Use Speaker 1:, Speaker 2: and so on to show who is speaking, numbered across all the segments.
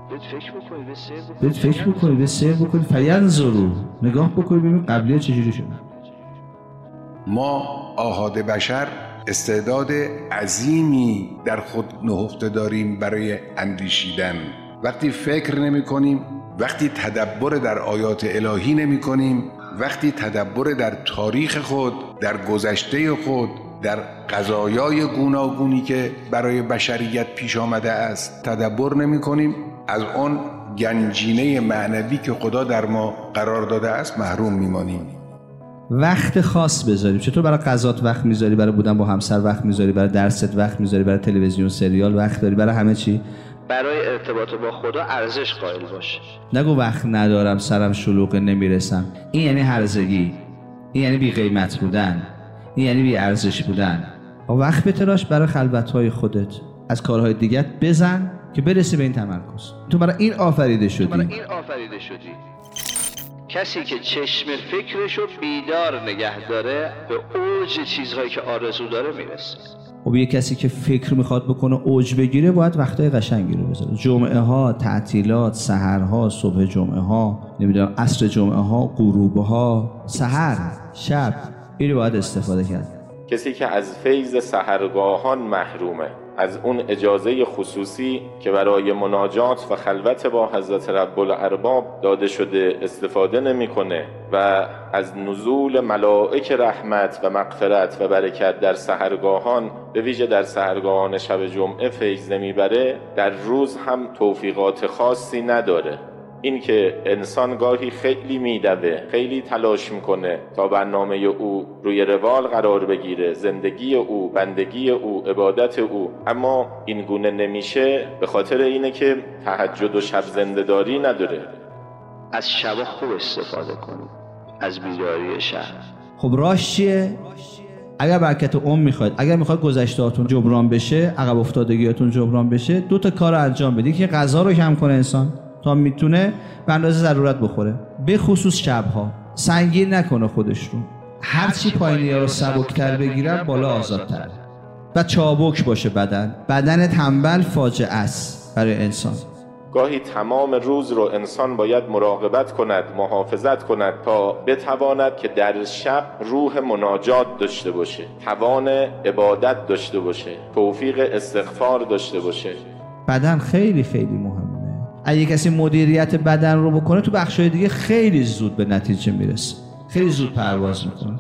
Speaker 1: برید فکر بکنید، به سیر بکنید، فینظروا، نگاه بکنید ببینید قبلی‌ها چجوری شد.
Speaker 2: ما آحاد بشر استعداد عظیمی در خود نهفته داریم برای اندیشیدن. وقتی فکر نمی کنیم، وقتی تدبر در آیات الهی نمی کنیم، وقتی تدبر در تاریخ خود، در گذشته خود، در قضایای گوناگونی که برای بشریت پیش آمده است تدبر نمی کنیم، از آن گنجینه معنوی که خدا در ما قرار داده است محروم میمانیم.
Speaker 1: وقت خاص بذاریم. چطور برای قضات وقت میذاری، برای بودن با همسر وقت میذاری، برای درست وقت میذاری، برای تلویزیون سریال وقت داری، برای همه چی. برای ارتباط با خدا ارزش قائل باش. نگو وقت ندارم، سرم شلوغه، نمیرسم. این یعنی هرزگی، این یعنی بی قیمت بودن، این یعنی بی ارزش بودن. وقت بتراش برای خلوت‌های خودت، از کارهای دیگت بزن که برسی به این تمرکز. تو برای این آفریده شدی. کسی که چشم فکرشو بیدار نگه داره به اوج چیزهایی که آرزو داره میرسه. خب یه کسی که فکر میخواد بکنه اوج بگیره باید وقتای قشنگی رو بذاره. جمعه ها، تعطیلات، سحرها، صبح جمعه ها، نمیدونم عصر جمعه ها، غروب ها، سحر، شب، اینو باید استفاده کرد.
Speaker 3: کسی که از فیض سحرگاهان محرومه، از اون اجازه خصوصی که برای مناجات و خلوت با حضرت رب الارباب داده شده استفاده نمی‌کنه و از نزول ملائک رحمت و مغفرت و برکت در سحرگاهان، به ویژه در سحرگاهان شب جمعه فیض نمیبره، در روز هم توفیقات خاصی نداره. این که انسان گاهی خیلی میدوه، خیلی تلاش میکنه تا برنامه او روی روال قرار بگیره، زندگی او، بندگی او، عبادت او، اما این گونه نمیشه به خاطر اینه که تهجد و شب زنده‌داری نداره.
Speaker 1: از شب خوب استفاده کنید، از بیداری شب. خب راش چیه؟ اگر برکت عمر میخواید، اگر میخواید گذشته‌هاتون جبران بشه، عقب افتادگیاتون جبران بشه، دو تا کار انجام بدید که غذا رو کم کنه انسان تا میتونه به اندازه ضرورت بخوره، به خصوص شبها. سنگین نکنه خودش رو، هرچی پایینی ها رو سبکتر بگیرن بالا آزادتر. و چابک باشه بدن تنبل فاجعه است برای انسان.
Speaker 3: گاهی تمام روز رو انسان باید مراقبت کند، محافظت کند تا بتواند که در شب روح مناجات داشته باشه، توان عبادت داشته باشه، توفیق استغفار داشته باشه.
Speaker 1: بدن خیلی خیلی مهمه. اگه کسی مدیریت بدن رو بکنه تو بخشای دیگه خیلی زود به نتیجه میرسه، خیلی زود پرواز میکنه.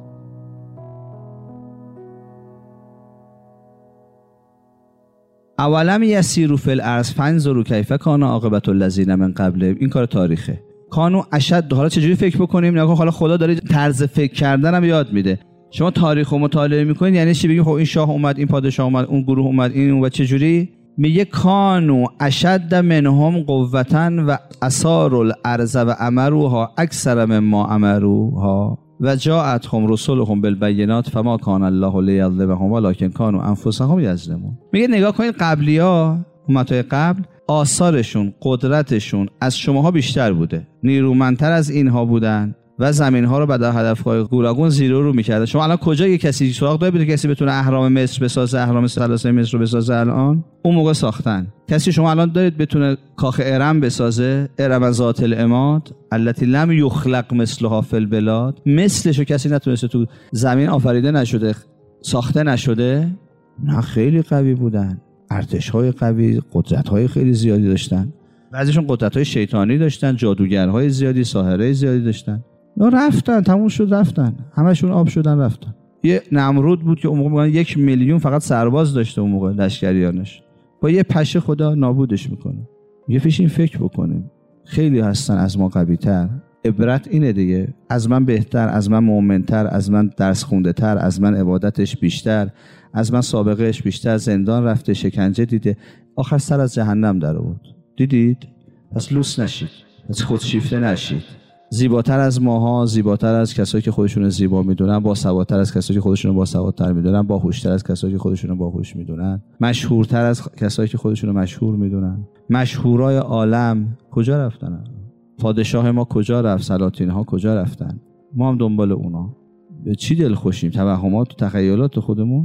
Speaker 1: اولم یسیروا فی الارض فانظروا کیف کان عاقبة الذین من قبلهم. این کار تاریخه. کانوا اشد. حالا چجوری فکر بکنیم؟ نگاه حالا خدا داره طرز فکر کردن هم یاد میده. شما تاریخ رو مطالعه میکنید یعنی چی؟ بگید خب این شاه اومد، این پادشاه اومد، اون گروه اومد، این اومد. چجوری؟ میگه کانوا اشد منهم قوة و اثاروا الارض و امروها اکثر مما امروها و جاءتهم رسلهم بالبینات فما کان الله لیظلمهم ولکن کانوا انفسهم یظلمون. میگه نگاه کنید قبلی‌ها، امتهای قبل، آثارشون، قدرتشون از شماها بیشتر بوده، نیرومندتر از اینها بودن و زمین‌ها رو بعد از هدف‌های گوناگون زیرو رو می‌کرده. شما الان کجا یه کسی سراغ داره کسی بتونه اهرام مصر بسازه، اهرام ثلاثه مصر رو بسازه؟ الان اون موقع ساختن. کسی شما الان دارید بتونه کاخ ارم بسازه؟ ارم ذات العماد التي لم یخلق مثلها فی البلاد. مثلشو کسی نتونسته، تو زمین آفریده نشده، ساخته نشده. نه خیلی قوی بودن، ارتش‌های قوی، قدرت‌های خیلی زیادی داشتن. بعضیشون قدرت‌های شیطانی داشتن، جادوگرهای زیادی، ساحرای زیادی داشتن. رفتن، تموم شد، رفتن، همشون آب شدن رفتن. یه نمرود بود که اون موقع 1 میلیون فقط سرباز داشته، اون موقع لشکریانش، با یه پشه خدا نابودش میکنه. یه پیش این فکر بکنیم، خیلی هستن از ما قوی‌تر. عبرت اینه دیگه، از من بهتر، از من مؤمن‌تر، از من درس خونده-تر، از من عبادتش بیشتر، از من سابقهش بیشتر، زندان رفته، شکنجه دیده، آخر سر از جهنم در آورد. دیدید؟ پس لوس نشید، پس خودشیفته نشید. زیباتر از ماها، زیباتر از کسایی که خودشون زیبا میدونن، باسوادتر از کسایی که خودشون باسوادتر میدونن، باهوشتر از کسایی که خودشون باهوش میدونن، مشهورتر از کسایی که خودشون مشهور میدونن. مشهورای عالم کجا رفتن؟ پادشاه ما کجا رفت؟ سلاطین ها کجا رفتن؟ ما هم دنبال اونا. به چی دل خوشیم؟ توهمات و تخیلات خودمون.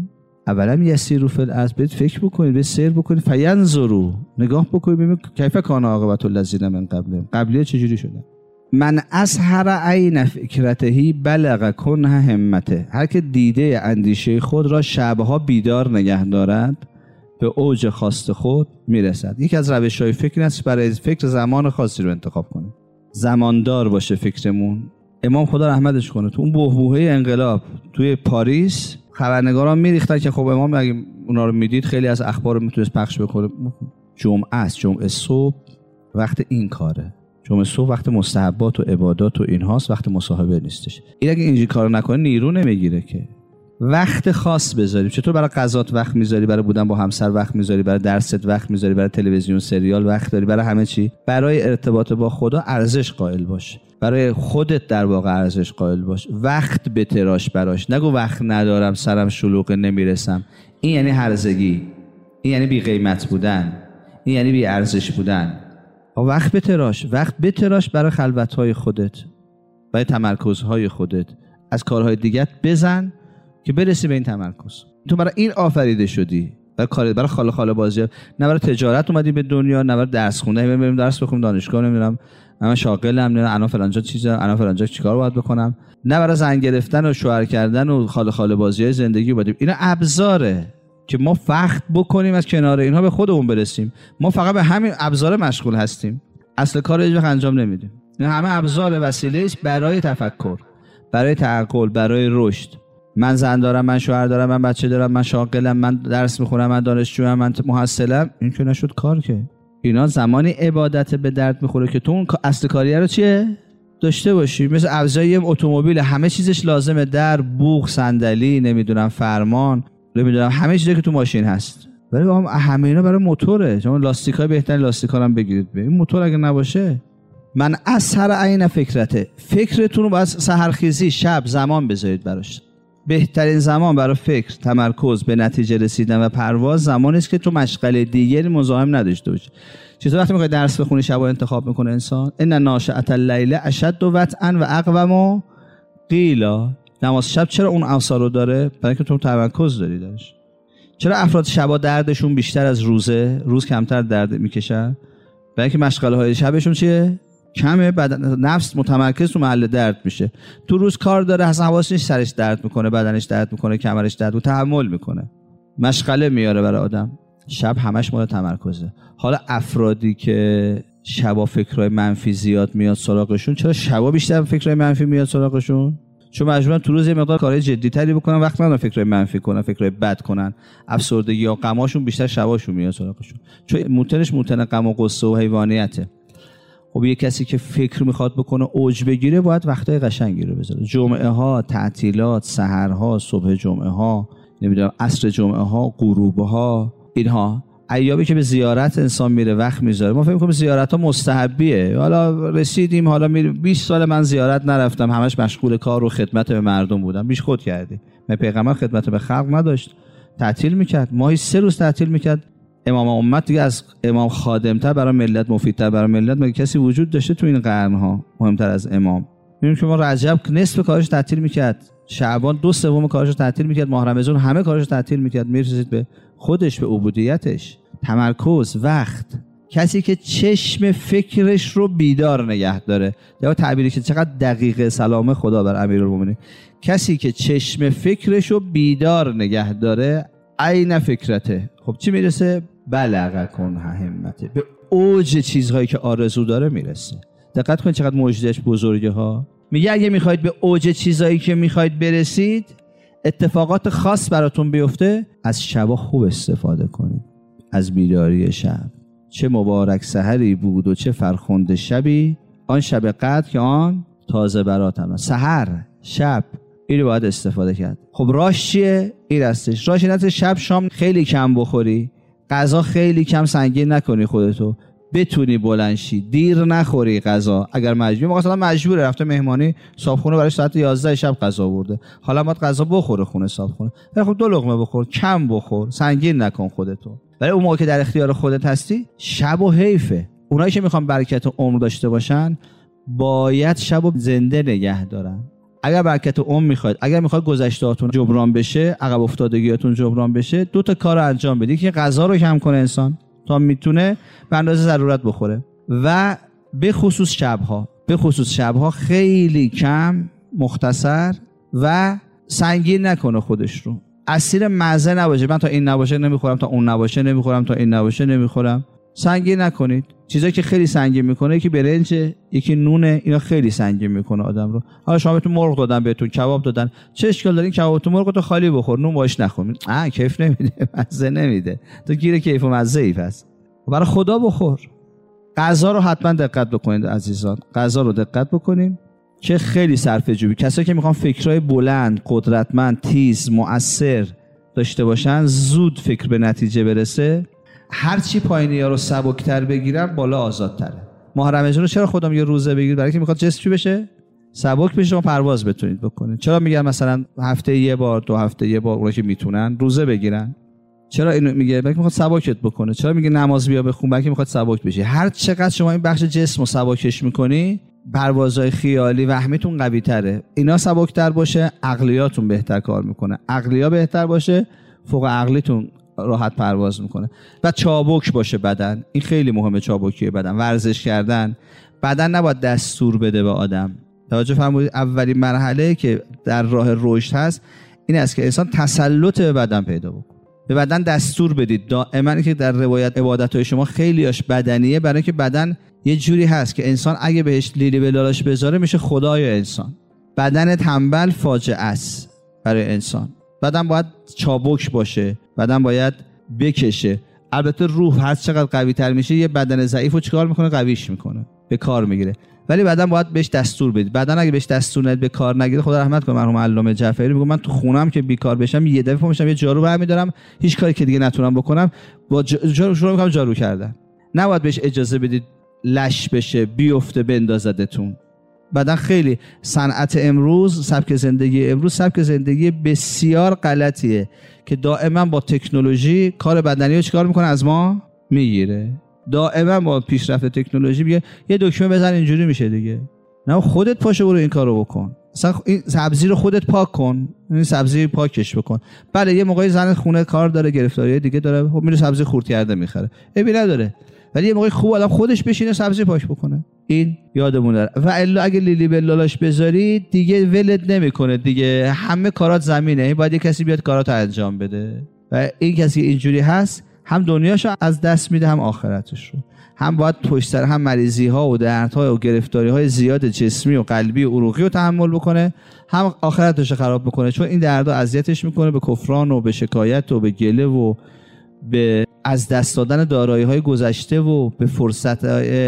Speaker 1: اولا یسیروا فی الارض، برید فکر بکنید، برید سیر بکنید، فینظروا، نگاه بکنید ببینید کیف کان عاقبة الذین من قبلهم، قبلیه چجوری شده. من اسهر عین فکرته بلغ کنه همته، هر که دیده اندیشه خود را شبها بیدار نگه دارد به اوج خواست خود میرسد. یکی از روش‌های فکر است برای فکر زمان خاصی رو انتخاب کنیم، زماندار باشه فکرمون. امام خدا رحمتش کنه تو اون بحبوحه انقلاب توی پاریس خبرنگاران میریختن که خب امام اگه اونا رو میدید خیلی از اخبار رو میتونست پخش بکنه. جمعه است، جمعه صبح وقت این کاره، جمعه صبح وقت مستحبات و عبادات و اینهاست، وقت مصاحبه نیستش. این اگه اینجوری کارو نکنه نیرو نمیگیره که. وقت خاص بذاریم. چطور برای غذات وقت میذاری، برای بودن با همسر وقت میذاری، برای درست وقت میذاری، برای تلویزیون سریال وقت داری، برای همه چی. برای ارتباط با خدا ارزش قائل باش، برای خودت در واقع ارزش قائل باش. وقت بتراش براش، نگو وقت ندارم سرم شلوغه نمیرسم. این یعنی هرزگی، این یعنی بی قیمت بودن، این یعنی بی ارزش بودن. وقت بتراش برای خلوت‌های خودت، برای تمرکزهای خودت. از کارهای دیگت بزن که برسی به این تمرکز. تو برای این آفریده شدی، برای خاله بازی، نه برای تجارت اومدی به دنیا، نه برای درس خوندن. بریم درس بخونم دانشگاه، نمیدونم من شاغلم، نمیدونم الان فلانجا چیزا، الان فلانجا چیکار باید بکنم. نه برای زن گرفتن و شوهر کردن و خاله بازی‌های زندگی اومدیم. اینا ابزاره که ما فقط بکنیم از کنار اینها به خودمون برسیم. ما فقط به همین ابزار مشغول هستیم، اصل کار رو هیچ وقت انجام نمیدیم. این همه ابزار وسیله است برای تفکر، برای تعقل، برای رشد. من زن دارم، من شوهر دارم، من بچه دارم، من شاغلم، من درس میخونم، من دانشجوام، من محصلم. این که نشد کار که. اینا زمانی عبادت به درد میخوره که تو اون اصل کاریه رو چیه داشته باشی. مثل ابزای اتومبیل، همه چیزش لازمه، در، بوق، صندلی، نمیدونم فرمان، نمیدونم همه چیزی که تو ماشین هست. ولی همه اینا برای موتوره. شما لاستیکای بهترین لاستیکا هم بگیرید. این موتور اگه نباشه. من اسهر عین فکرته، فکرتون رو باید سحرخیزی شب زمان بذارید براش. بهترین زمان برای فکر، تمرکز، به نتیجه رسیدن و پرواز زمانی است که تو مشغله دیگری مزاحم نداشته باشی. چطور وقتی میخوای درس بخونی شب انتخاب میکنه انسان؟ ان ناشئة اللیل اشد وطئا و اقوم قیلا. نماز شب چرا اون آثار رو داره؟ برای اینکه تو تمرکز داری درش. چرا افراد شبا دردشون بیشتر از روزه، روز کمتر درد میکشن؟ برای اینکه مشغله های شبشون چیه؟ کمه، بدن نفس متمرکز تو محل درد میشه. تو روز کار داره، اصلا حواسش سرش درد میکنه، بدنش درد میکنه، کمرش درد و تحمل میکنه، مشغله میاره برای آدم. شب همش مال تمرکزه. حالا افرادی که شبا فکرای منفی زیاد میاد سراغشون، چرا شبا بیشتر فکرای منفی میاد سراغشون؟ چون مجبورن تو روز یه مقدار کارهای جدی‌تری بکنن، وقت ندارن فکرای منفی کنن، فکرای بد کنن. افسردگی یا غماشون بیشتر شباشون میاد سراغشون، چون موتن غم و غصه و حیوانیته. خب یه کسی که فکر میخواد بکنه اوج بگیره باید وقتای قشنگی رو بذاره. جمعه ها، تعطیلات، سحرها، صبح جمعه ها، نمیدونم عصر جمعه ها، غروب ها، اینها ایامی که به زیارت انسان میره وقت میذاره. ما فکر می‌کنیم زیارت ها مستحبیه. حالا رسیدیم، حالا 20 سال من زیارت نرفتم، همش مشغول کار و خدمت به مردم بودم. بیش خود کردی. من پیغمبر خدمت به خلق نداشت، تعطیل میکرد، ماهی 3 روز تعطیل میکرد. امام امت دیگه از امام خادمتر برای ملت، مفیدتر برای ملت مگه کسی وجود داشته تو این قرن‌ها مهمتر از امام؟ می‌بینیم که ما رجب نصف کارش تعطیل میکرد، شعبان 2/3 کارش تعطیل میکرد، ماه رمضان همه کارش تعطیل میکرد، میرسید به خودش، به عبودیتش. تمرکز، وقت. کسی که چشم فکرش رو بیدار نگه داره، یا تعبیری که چقدر دقیقه، سلام خدا بر امیرالمومنین، کسی که چشم فکرش رو بیدار نگه داره عین فکرته. خب چی میرسه؟ بلغ کن همته، به اوج چیزهایی که آرزو داره میرسه. دقت کن چقدر مژدهش بزرگه ها. میگه اگه میخواید به اوج چیزهایی که میخواید برسید، اتفاقات خاص براتون بیفته، از شبا خوب استفاده کنید، از بیداری شب. چه مبارک سحری بود و چه فرخنده شبی، آن شب قدر که آن تازه براتم. سحر، شب، اینو باید استفاده کرد. خب راش چیه؟ این هستش. راش اینه شب شام خیلی کم بخوری، غذا خیلی کم سنگین نکنی خودتو، بتونی بلند شی، دیر نخوری غذا. اگر مجبوری، مثلا مجبوره رفته مهمانی، صابخونه برای ساعت 11 شب غذا آورده، حالا باید غذا بخوره خونه صابخونه. خب 2 لقمه بخور، کم بخور، سنگین نکن خودتو. ولی اون موقع که در اختیار خودت هستی، شب و حیفه. اونایی که میخوان برکت عمر داشته باشن باید شب و زنده نگه دارن. اگر برکت عمر میخواید، اگر میخواید گذشته‌هاتون جبران بشه، عقب افتادگیاتون جبران بشه، 2 تا کار رو انجام بدید که غذا رو کم کنه انسان تا میتونه به اندازه ضرورت بخوره و به خصوص شبها خیلی کم، مختصر و سنگین نکنه خودش رو. اسیر مزه نباشه، من تا این نباشه نمیخورم، تا اون نباشه نمیخورم، تا این نباشه نمیخورم. سنگین نکنید. چیزایی که خیلی سنگین میکنه، یکی برنج، یکی نونه، اینا خیلی سنگین میکنه آدم رو. حالا شما بهتون مرغ دادن، بهتون کباب دادن، چه اشکال داره این کباب تو مرغ تو خالی بخور، نون باش نخور. کیف نمیده، مزه نمیده. تو گیر کیف و مزه ای پس. برای خدا بخور. غذا رو حتما دقت بکنید عزیزان. غذا رو دقت بکنیم که خیلی صرفه جویی. کسایی که میخوان فکرای بلند، قدرتمند، تیز، مؤثر داشته باشن، زود فکر به نتیجه برسه، هر چی پایینی‌ها رو سبک‌تر بگیرن بالا آزادتره. ماه رمضان رو چرا خودم یه روزه بگیر؟ برای اینکه میخواد جسم چی بشه؟ سبک بشه، شما پرواز بتونید بکنید. چرا میگم مثلا هفته یه بار، 2 هفته یه بار اونایی که میتونن روزه بگیرن؟ چرا اینو میگه؟ برای اینکه میخواد سبکت بکنه. چرا میگه نماز بیا بخون؟ برای اینکه میخواد سبک بشی. هر چقدر شما این بخش جسم رو سبکش میکنی، پروازهای خیالی وهمیتون قوی تره. اینا سبکتر باشه، عقلیاتون بهتر کار میکنه. عقلیا بهتر باشه، فوق عقلیتون راحت پرواز میکنه. و چابک باشه بدن. این خیلی مهمه، چابکی بدن. ورزش کردن. بدن نباید دستور بده به آدم. توجه فرمودید؟ اولین مرحله که در راه رشد هست این است که انسان تسلط به بدن پیدا بکنه. به بدن دستور بدید. دائما که در روایت عبادت‌های شما خیلیاش بدنیه، برای اینکه بدن یه جوری هست که انسان اگه بهش لیلی به لالاش بذاره میشه خدای انسان. بدن تنبل فاجعه است برای انسان. بدن باید چابک باشه، بدن باید بکشه. البته روح هر چقدر قوی تر میشه، یه بدن ضعیفو چیکار میکنه؟ قویش میکنه، به کار میگیره. ولی بدن باید بهش دستور بدید. بدن اگه بهش دستور ندید، به کار نگیره، خدا رحمت کنه مرحوم علامه جعفری میگه من تو خونم که بیکار بشم یه دفعه میشم یه جارو برمی‌دارم، هیچ کاری که دیگه نتونم بکنم با شروع میکنم جارو کردن. نباید بهش اجازه بدید لش بشه، بیفته، بندازدتون. بدن خیلی صنعت امروز، سبک زندگی امروز سبک زندگی بسیار غلطیه که دائما با تکنولوژی کار بدنی رو چیکار میکنه؟ از ما میگیره. دائما با پیشرفت تکنولوژی میگه یه دکمه بزن اینجوری میشه دیگه. نه خودت پاشو برو این کارو بکن. مثلا این سبزی رو خودت پاک کن، این سبزی پاکش بکن. بله یه موقعی زن خونه کار داره، گرفتاری دیگه داره، خب میره سبزی خورد کرده میخره، عیبی نداره. ولی یه موقعی خوب آدم خودش بشینه سبزی پاک بکنه. این یادمون نره. و الا اگه لیلی به لالاش بذاری دیگه ولد نمیکنه دیگه، همه کارات زمینه، باید یه کسی بیاد کاراتو انجام بده. و این کسی اینجوری هست هم دنیاشو از دست میده، هم آخرتش رو. هم باید پشت سر هم مریضی ها و دردها و گرفتاری های زیاد جسمی و قلبی و عروقی رو تحمل بکنه، هم آخرتش رو خراب بکنه، چون این دردها اذیتش میکنه به کفران و به شکایت و به گله و به از دست دادن دارایی های گذشته و به فرصت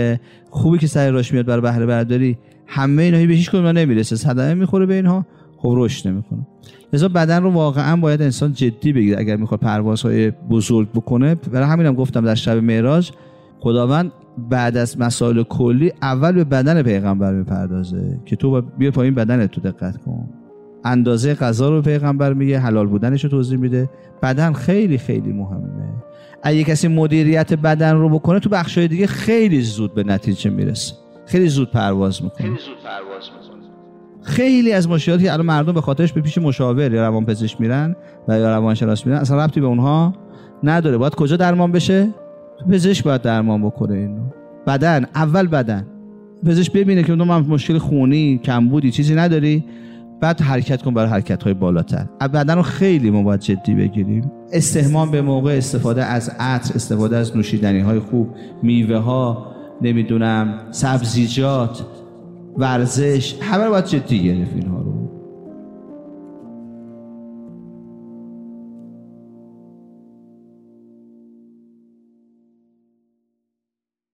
Speaker 1: خوبی که سر راش میاد برای بهره برداری. همه اینها به هیچ کدوم نمیرسه، صدمه میخوره به اینها، خب رشد نمیکنه. لذا بدن رو واقعا باید انسان جدی بگیره اگر میخواد پروازهای بزرگ بکنه. برای همینم گفتم در شب معراج خداوند بعد از مسائل کلی اول به بدن پیغمبر میپردازه که تو بیا پایین بدنت تو دقت کن. اندازه غذا رو پیغمبر میگه، حلال بودنش رو توضیح میده. بدن خیلی خیلی مهمه. اگه کسی مدیریت بدن رو بکنه تو بخشای دیگه خیلی زود به نتیجه میرسه، خیلی زود پرواز میکنه. خیلی از مشکلاتی که الان مردم به خاطرش به پیش مشاور یا روانپزشک میرن و یا روانشناس میرن اصلا ربطی به اونها نداره. باید کجا درمان بشه؟ پزشک باید درمان بکنه اینو. بدن، اول بدن. پزشک ببینه که من مشکل خونی، کمبودی، چیزی نداری، بعد حرکت کن برای حرکت‌های بالاتر. بدن رو خیلی ما باید جدی بگیریم. استحمام به موقع، استفاده از عطر، استفاده از نوشیدنی‌های خوب، میوه‌ها، نمیدونم سبزیجات، ورزش، همه رو باید جدی گرفت اینها رو.